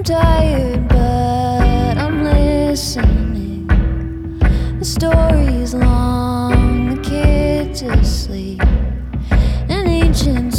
I'm tired, but I'm listening. The story's long, the kids asleep. An ancient